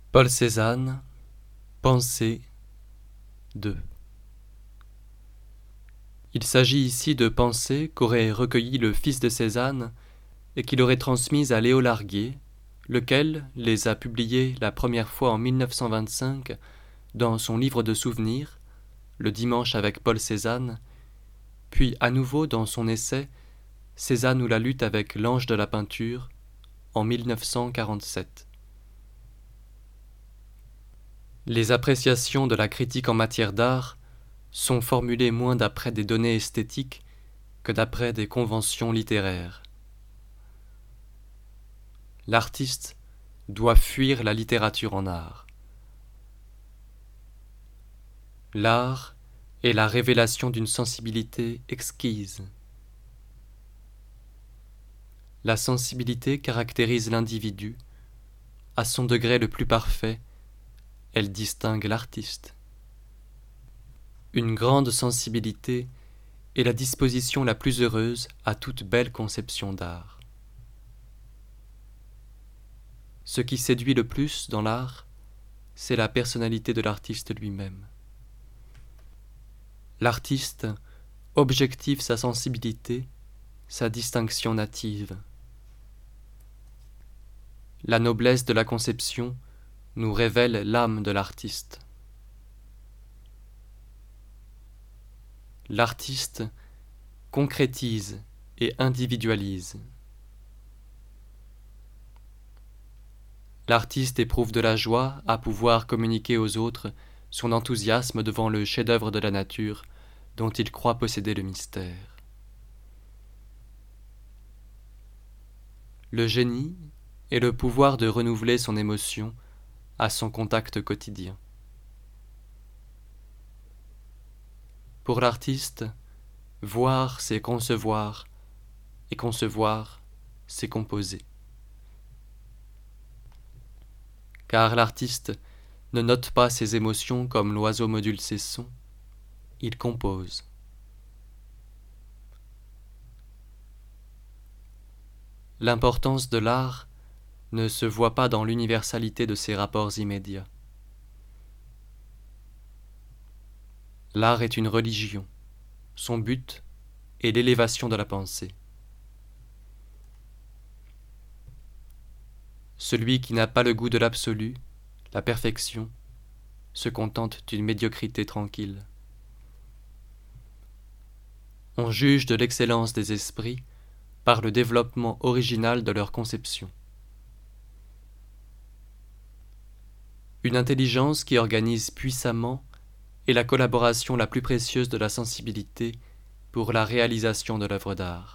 Paul Cézanne, Pensée 2. Il s'agit ici de pensées qu'aurait recueillies le fils de Cézanne et qu'il aurait transmises à Léo Larguier, lequel les a publiées la première fois en 1925 dans son livre de souvenirs, Le dimanche avec Paul Cézanne, puis à nouveau dans son essai Cézanne ou la lutte avec l'ange de la peinture en 1947. Les appréciations de la critique en matière d'art sont formulées moins d'après des données esthétiques que d'après des conventions littéraires. L'artiste doit fuir la littérature en art. L'art est la révélation d'une sensibilité exquise. La sensibilité caractérise l'individu. À son degré le plus parfait, elle distingue l'artiste. Une grande sensibilité est la disposition la plus heureuse à toute belle conception d'art. Ce qui séduit le plus dans l'art, c'est la personnalité de l'artiste lui-même. L'artiste objective sa sensibilité, sa distinction native. La noblesse de la conception nous révèle l'âme de l'artiste. L'artiste concrétise et individualise. L'artiste éprouve de la joie à pouvoir communiquer aux autres son enthousiasme devant le chef-d'œuvre de la nature dont il croit posséder le mystère. Le génie est le pouvoir de renouveler son émotion à son contact quotidien. Pour l'artiste, voir c'est concevoir, et concevoir c'est composer. Car l'artiste ne note pas ses émotions comme l'oiseau module ses sons, il compose. L'importance de l'art ne se voit pas dans l'universalité de ses rapports immédiats. L'art est une religion. Son but est l'élévation de la pensée. Celui qui n'a pas le goût de l'absolu, la perfection, se contente d'une médiocrité tranquille. On juge de l'excellence des esprits par le développement original de leur conception. Une intelligence qui organise puissamment est la collaboration la plus précieuse de la sensibilité pour la réalisation de l'œuvre d'art.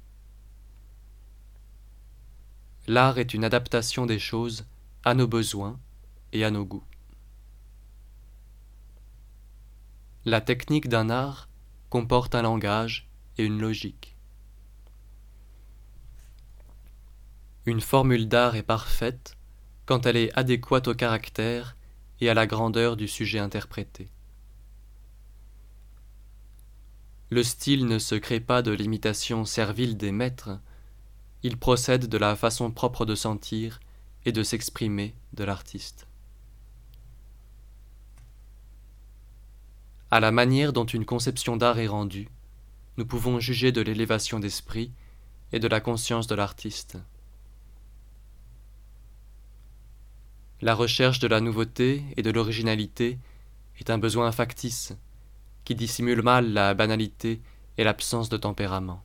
L'art est une adaptation des choses à nos besoins et à nos goûts. La technique d'un art comporte un langage et une logique. Une formule d'art est parfaite quand elle est adéquate au caractère et à la grandeur du sujet interprété. Le style ne se crée pas de l'imitation servile des maîtres, il procède de la façon propre de sentir et de s'exprimer de l'artiste. À la manière dont une conception d'art est rendue, nous pouvons juger de l'élévation d'esprit et de la conscience de l'artiste. La recherche de la nouveauté et de l'originalité est un besoin factice qui dissimule mal la banalité et l'absence de tempérament.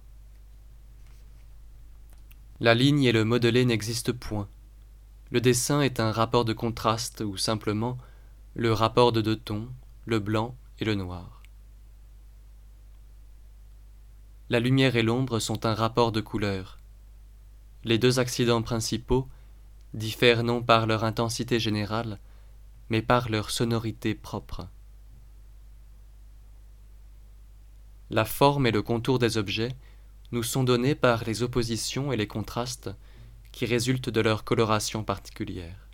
La ligne et le modelé n'existent point. Le dessin est un rapport de contraste ou simplement le rapport de deux tons, le blanc et le noir. La lumière et l'ombre sont un rapport de couleurs. Les deux accidents principaux diffèrent non par leur intensité générale, mais par leur sonorité propre. La forme et le contour des objets nous sont donnés par les oppositions et les contrastes qui résultent de leur coloration particulière.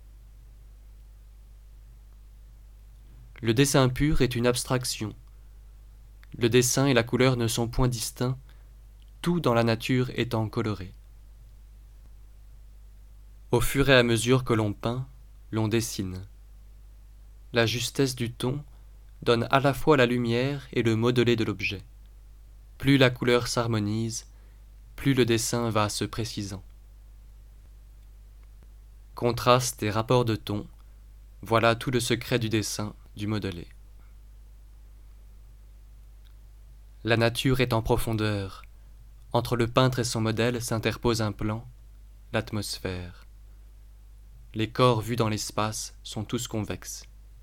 Le dessin pur est une abstraction. Le dessin et la couleur ne sont point distincts, tout dans la nature étant coloré. Au fur et à mesure que l'on peint, l'on dessine. La justesse du ton donne à la fois la lumière et le modelé de l'objet. Plus la couleur s'harmonise, plus le dessin va se précisant. Contraste et rapport de ton, voilà tout le secret du dessin, du modelé. La nature est en profondeur. Entre le peintre et son modèle s'interpose un plan, l'atmosphère. Les corps vus dans l'espace sont tous convexes.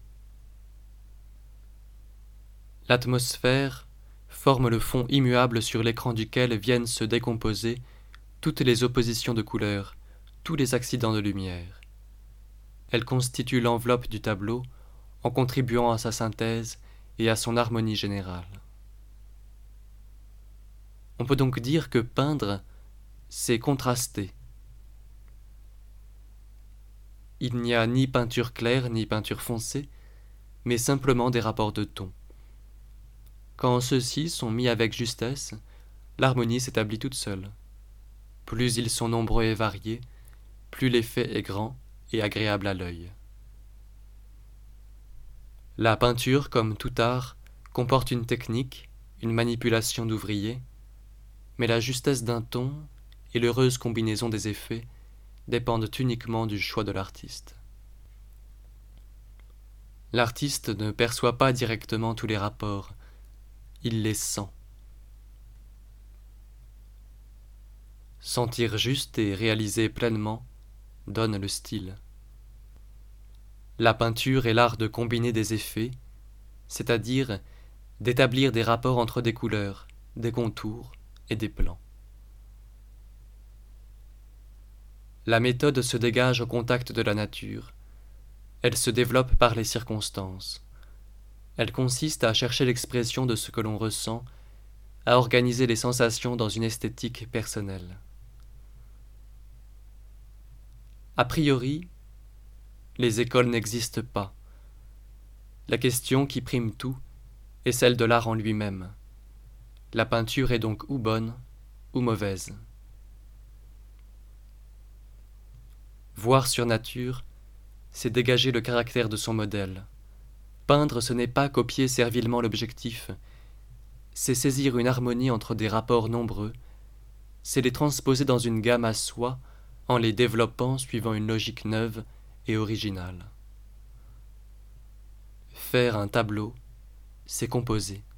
L'atmosphère forme le fond immuable sur l'écran duquel viennent se décomposer toutes les oppositions de couleurs, tous les accidents de lumière. Elle constitue l'enveloppe du tableau en contribuant à sa synthèse et à son harmonie générale. On peut donc dire que peindre, c'est contraster. Il n'y a ni peinture claire ni peinture foncée, mais simplement des rapports de ton. Quand ceux-ci sont mis avec justesse, l'harmonie s'établit toute seule. Plus ils sont nombreux et variés, plus l'effet est grand et agréable à l'œil. La peinture, comme tout art, comporte une technique, une manipulation d'ouvrier, mais la justesse d'un ton et l'heureuse combinaison des effets dépendent uniquement du choix de l'artiste. L'artiste ne perçoit pas directement tous les rapports, il les sent. Sentir juste et réaliser pleinement donne le style. La peinture est l'art de combiner des effets, c'est-à-dire d'établir des rapports entre des couleurs, des contours et des plans. La méthode se dégage au contact de la nature. Elle se développe par les circonstances. Elle consiste à chercher l'expression de ce que l'on ressent, à organiser les sensations dans une esthétique personnelle. A priori, les écoles n'existent pas. La question qui prime tout est celle de l'art en lui-même. La peinture est donc ou bonne ou mauvaise. Voir sur nature, c'est dégager le caractère de son modèle. Peindre, ce n'est pas copier servilement l'objectif, c'est saisir une harmonie entre des rapports nombreux, c'est les transposer dans une gamme à soi en les développant suivant une logique neuve et originale. Faire un tableau, c'est composer.